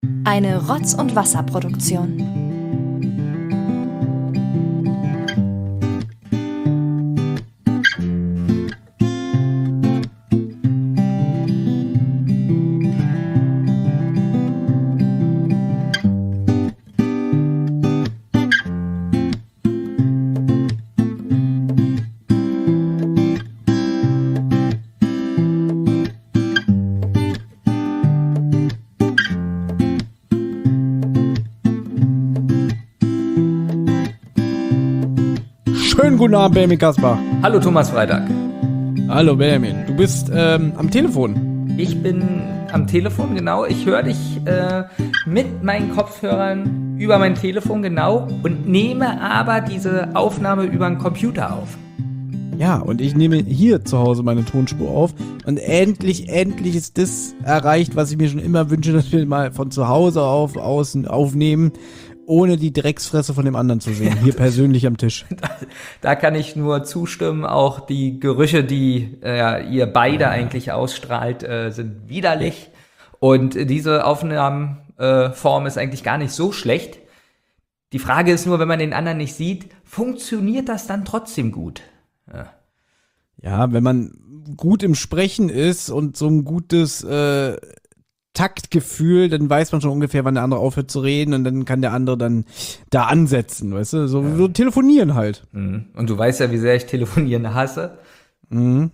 Eine Rotz- und Wasserproduktion. Guten Abend, Benjamin Kaspar. Hallo Thomas Freitag. Hallo Benjamin, du bist am Telefon. Ich bin am Telefon, genau. Ich höre dich mit meinen Kopfhörern über mein Telefon, genau, und nehme aber diese Aufnahme über den Computer auf. Ja, und ich nehme hier zu Hause meine Tonspur auf und endlich ist das erreicht, was ich mir schon immer wünsche, dass wir mal von zu Hause außen aufnehmen, ohne die Drecksfresse von dem anderen zu sehen, hier persönlich am Tisch. Da kann ich nur zustimmen, auch die Gerüche, die ihr beide eigentlich ausstrahlt, sind widerlich. Und diese Aufnahmenform ist eigentlich gar nicht so schlecht. Die Frage ist nur, wenn man den anderen nicht sieht, funktioniert das dann trotzdem gut? Ja, wenn man gut im Sprechen ist und so ein gutes Taktgefühl, dann weiß man schon ungefähr, wann der andere aufhört zu reden und dann kann der andere dann da ansetzen, weißt du? So telefonieren halt. Und du weißt ja, wie sehr ich telefonieren hasse. Kannst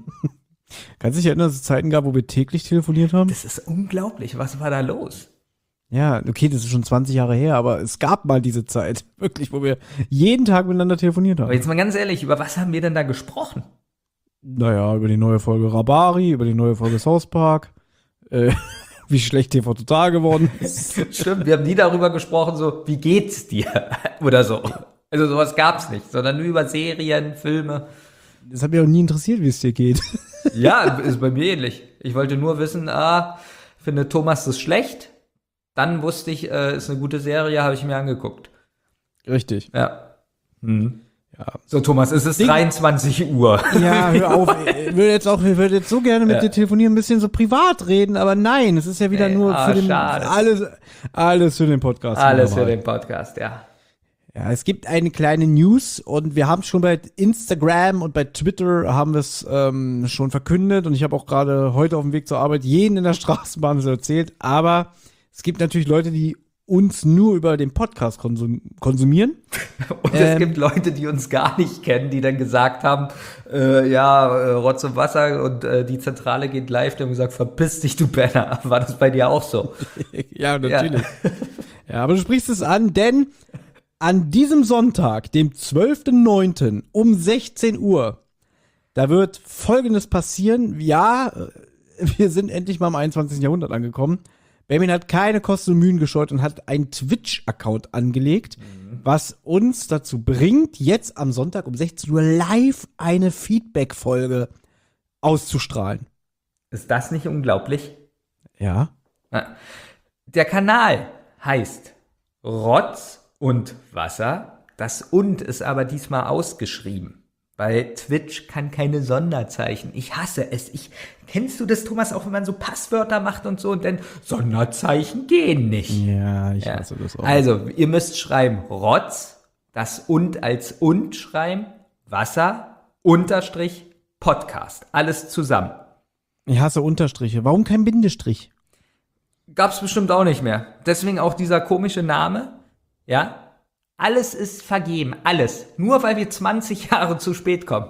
du dich erinnern, dass es Zeiten gab, wo wir täglich telefoniert haben? Das ist unglaublich. Was war da los? Ja, okay, das ist schon 20 Jahre her, aber es gab mal diese Zeit, wirklich, wo wir jeden Tag miteinander telefoniert haben. Aber jetzt mal ganz ehrlich, über was haben wir denn da gesprochen? Naja, über die neue Folge Rabari, über die neue Folge South Park, wie schlecht TV Total geworden ist. Stimmt, wir haben nie darüber gesprochen, so, wie geht's dir? Oder so. Also sowas gab's nicht, sondern nur über Serien, Filme. Das hat mich auch nie interessiert, wie es dir geht. Ja, ist bei mir ähnlich. Ich wollte nur wissen, findet Thomas das schlecht? Dann wusste ich, ist eine gute Serie, habe ich mir angeguckt. Richtig. Ja. Ja. So, Thomas, es ist 23 Uhr. Ja, hör auf. Ich würde jetzt so gerne mit dir telefonieren, ein bisschen so privat reden, aber nein, es ist ja wieder nur für den, alles für den Podcast. Alles für den Podcast, ja. Ja, es gibt eine kleine News und wir haben es schon bei Instagram und bei Twitter haben wir es schon verkündet und ich habe auch gerade heute auf dem Weg zur Arbeit jeden in der Straßenbahn so erzählt, aber es gibt natürlich Leute, die uns nur über den Podcast konsumieren. Und es gibt Leute, die uns gar nicht kennen, die dann gesagt haben, Rotz und Wasser und die Zentrale geht live. Die haben gesagt, verpiss dich, du Penner. War das bei dir auch so? Ja, natürlich. Ja, aber du sprichst es an, denn an diesem Sonntag, dem 12.09. um 16 Uhr, da wird Folgendes passieren. Ja, wir sind endlich mal im 21. Jahrhundert angekommen. Benjamin hat keine Kosten und Mühen gescheut und hat einen Twitch-Account angelegt, was uns dazu bringt, jetzt am Sonntag um 16 Uhr live eine Feedback-Folge auszustrahlen. Ist das nicht unglaublich? Ja. Der Kanal heißt Rotz und Wasser. Das und ist aber diesmal ausgeschrieben. Weil Twitch kann keine Sonderzeichen. Ich hasse es. Kennst du das, Thomas, auch wenn man so Passwörter macht und so und dann Sonderzeichen gehen nicht. Ja, ich hasse das auch. Also, ihr müsst schreiben Rotz, das und als und schreiben, Wasser, Unterstrich, Podcast. Alles zusammen. Ich hasse Unterstriche. Warum kein Bindestrich? Gab's bestimmt auch nicht mehr. Deswegen auch dieser komische Name. Ja. Alles ist vergeben, alles. Nur weil wir 20 Jahre zu spät kommen.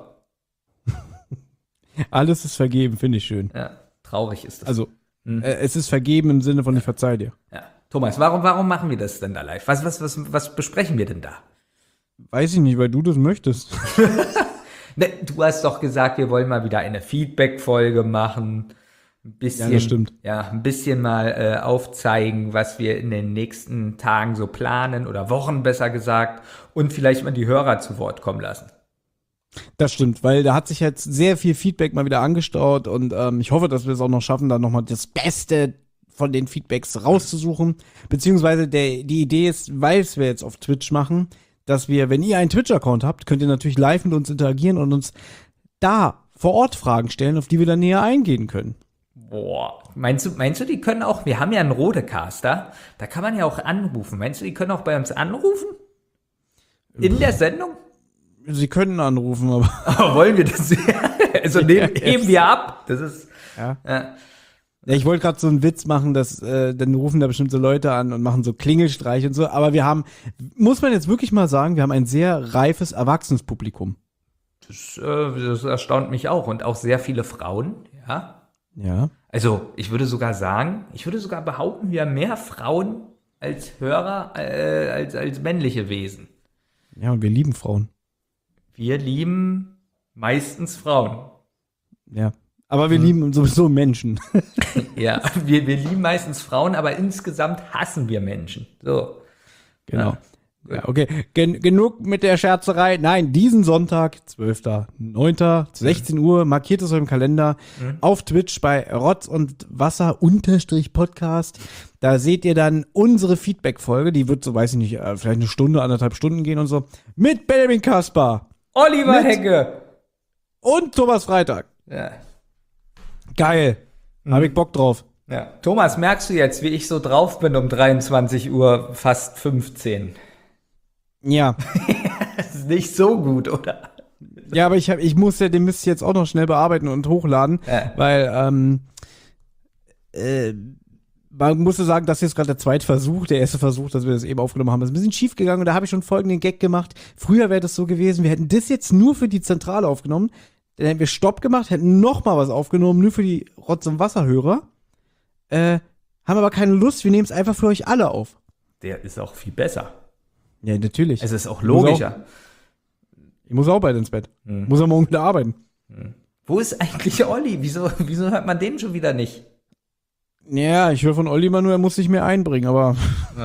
Alles ist vergeben, finde ich schön. Ja, traurig ist das. Also, es ist vergeben im Sinne von ich verzeih dir. Ja. Thomas, warum machen wir das denn da live? Was besprechen wir denn da? Weiß ich nicht, weil du das möchtest. Ne, du hast doch gesagt, wir wollen mal wieder eine Feedback-Folge machen. Ein bisschen, ja, das stimmt. Ja, ein bisschen mal aufzeigen, was wir in den nächsten Tagen so planen oder Wochen besser gesagt und vielleicht mal die Hörer zu Wort kommen lassen. Das stimmt, weil da hat sich jetzt sehr viel Feedback mal wieder angestaut und ich hoffe, dass wir es auch noch schaffen, da nochmal das Beste von den Feedbacks rauszusuchen. Beziehungsweise die Idee ist, weil es wir jetzt auf Twitch machen, dass wir, wenn ihr einen Twitch-Account habt, könnt ihr natürlich live mit uns interagieren und uns da vor Ort Fragen stellen, auf die wir dann näher eingehen können. Boah. Meinst du, die können auch, wir haben ja einen Rodecaster, da kann man ja auch anrufen. Meinst du, die können auch bei uns anrufen? In der Sendung? Sie können anrufen, aber. Aber wollen wir das? Also heben wir ab. Das ist. Ja. Ja, ich wollte gerade so einen Witz machen, dass dann rufen da bestimmt so Leute an und machen so Klingelstreich und so, aber wir haben, muss man jetzt wirklich mal sagen, wir haben ein sehr reifes Erwachsenenpublikum. Das erstaunt mich auch. Und auch sehr viele Frauen, ja. Ja. Also, ich würde sogar behaupten, wir haben mehr Frauen als Hörer als männliche Wesen. Ja, und wir lieben Frauen. Wir lieben meistens Frauen. Ja. Aber wir lieben sowieso Menschen. Ja, wir lieben meistens Frauen, aber insgesamt hassen wir Menschen. So. Genau. Ja, okay. Genug mit der Scherzerei. Nein, diesen Sonntag, 12.09., 16 Uhr, markiert es euch im Kalender, auf Twitch bei Rotz und Wasser _Podcast. Da seht ihr dann unsere Feedback-Folge, die wird so, weiß ich nicht, vielleicht eine Stunde, 1,5 Stunden gehen und so, mit Benjamin Kaspar. Oliver Hecke. Und Thomas Freitag. Ja. Geil. Hab ich Bock drauf. Ja. Thomas, merkst du jetzt, wie ich so drauf bin um 23 Uhr, fast 15? Ja. Das ist nicht so gut, oder? Ja, aber ich muss ja, den müsst ihr jetzt auch noch schnell bearbeiten und hochladen, weil, man musste sagen, das ist jetzt gerade der zweite Versuch, der erste Versuch, dass wir das eben aufgenommen haben, ist ein bisschen schief gegangen und da habe ich schon folgenden Gag gemahaben. Früher wäre das so gewesen, wir hätten das jetzt nur für die Zentrale aufgenommen, dann hätten wir Stopp gemacht, hätten noch mal was aufgenommen, nur für die Rotz- und Wasserhörer, haben aber keine Lust, wir nehmen es einfach für euch alle auf. Der ist auch viel besser. Ja, natürlich. Es ist auch logischer. Ich muss auch bald ins Bett. Muss auch morgen wieder arbeiten. Wo ist eigentlich Olli? Wieso hört man den schon wieder nicht? Ja, ich höre von Olli immer nur, er muss sich mehr einbringen, aber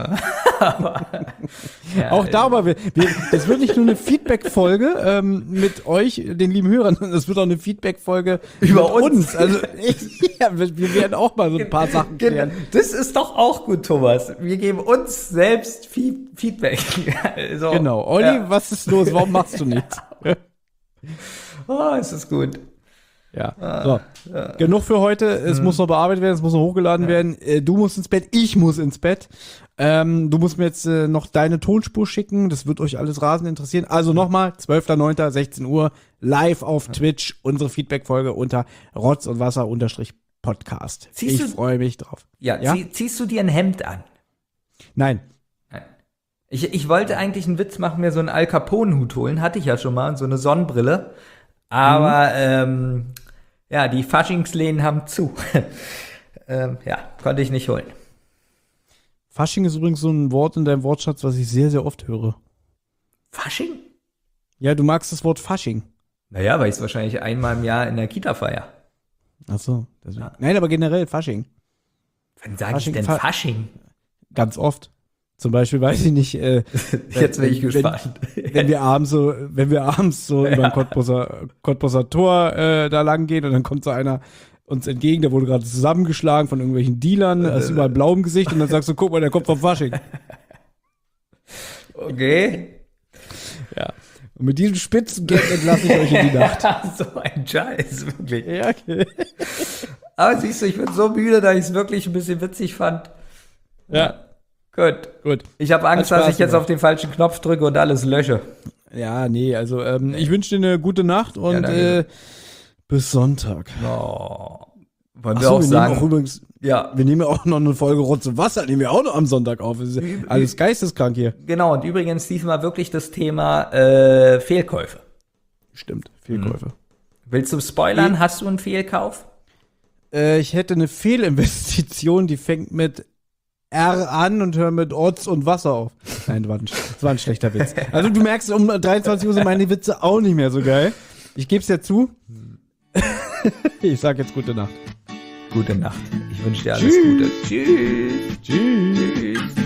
Ja, auch darüber, das wird nicht nur eine Feedback-Folge mit euch, den lieben Hörern, sondern es wird auch eine Feedback-Folge Über mit uns. Also wir werden auch mal so ein paar Sachen klären. Das ist doch auch gut, Thomas. Wir geben uns selbst Feedback. So. Genau. Olli, was ist los? Warum machst du nichts? Oh, es ist gut. Ja, so. Genug für heute. Es muss noch bearbeitet werden, es muss noch hochgeladen werden. Du musst ins Bett, ich muss ins Bett. Du musst mir jetzt noch deine Tonspur schicken. Das wird euch alles rasend interessieren. Also nochmal, 12.09., 16 Uhr, live auf Twitch, unsere Feedback-Folge unter Rotz und Wasser _Podcast. Ich freue mich drauf. Ja? Ziehst du dir ein Hemd an? Nein. Ich wollte eigentlich einen Witz machen, mir so einen Al Capone-Hut holen. Hatte ich ja schon mal, so eine Sonnenbrille. Aber, ja, die Faschingsläden haben zu. Ja, konnte ich nicht holen. Fasching ist übrigens so ein Wort in deinem Wortschatz, was ich sehr, sehr oft höre. Fasching? Ja, du magst das Wort Fasching. Naja, weil ich es wahrscheinlich einmal im Jahr in der Kita feier. Ach so, deswegen. Ja. Nein, aber generell Fasching. Wann sage ich denn Fasching? Ganz oft. Zum Beispiel, weiß ich nicht, jetzt bin ich gespannt. Wenn wir abends so über ein Cottbusser Tor da lang gehen und dann kommt so einer uns entgegen, der wurde gerade zusammengeschlagen von irgendwelchen Dealern, hast überall blau im Gesicht und dann sagst du, guck mal, der kommt vom Fasching. Okay. Ja. Und mit diesem spitzen Gag entlasse ich euch in die Nacht. So ein Scheiß, wirklich. Ja, okay. Aber siehst du, ich bin so müde, dass ich es wirklich ein bisschen witzig fand. Ja. Gut. Ich habe Angst, dass ich jetzt auf den falschen Knopf drücke und alles lösche. Ja, nee, also ich wünsche dir eine gute Nacht und bis Sonntag. Oh. Wollen wir auch sagen? Nehmen auch übrigens, wir nehmen ja auch noch eine Folge Rotz und Wasser, nehmen wir auch noch am Sonntag auf. Das ist alles geisteskrank hier. Genau, und übrigens diesmal wirklich das Thema Fehlkäufe. Stimmt, Fehlkäufe. Willst du spoilern? Hast du einen Fehlkauf? Ich hätte eine Fehlinvestition, die fängt mit R an und hört mit Rotz und Wasser auf. Nein, das war ein schlechter Witz. Also du merkst, um 23 Uhr sind meine Witze auch nicht mehr so geil. Ich gebe es dir zu. Ich sag jetzt gute Nacht. Gute Nacht. Ich wünsche dir alles Gute. Tschüss. Tschüss.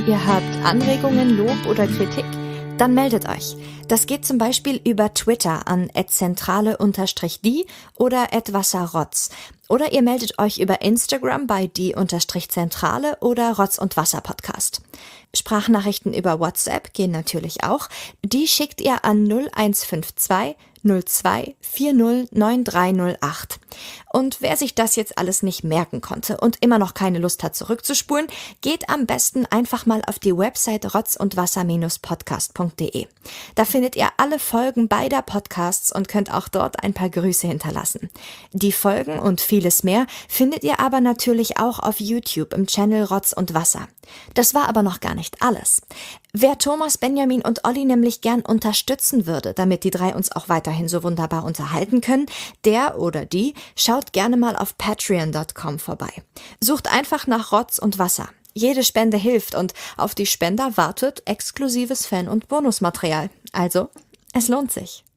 Ihr habt Anregungen, Lob oder Kritik? Dann meldet euch. Das geht zum Beispiel über Twitter an @zentrale_die oder @wasserrotz. Oder ihr meldet euch über Instagram bei die_zentrale oder Rotz und Wasser Podcast. Sprachnachrichten über WhatsApp gehen natürlich auch. Die schickt ihr an 0152 02 40 9308. Und wer sich das jetzt alles nicht merken konnte und immer noch keine Lust hat zurückzuspulen, geht am besten einfach mal auf die Website rotzundwasser-podcast.de. Da findet ihr alle Folgen beider Podcasts und könnt auch dort ein paar Grüße hinterlassen. Die Folgen und vieles mehr findet ihr aber natürlich auch auf YouTube im Channel Rotz und Wasser. Das war aber noch gar nicht alles. Wer Thomas, Benjamin und Olli nämlich gern unterstützen würde, damit die drei uns auch weiterhin so wunderbar unterhalten können, der oder die schaut gerne mal auf patreon.com vorbei. Sucht einfach nach Rotz und Wasser. Jede Spende hilft und auf die Spender wartet exklusives Fan- und Bonusmaterial. Also, es lohnt sich.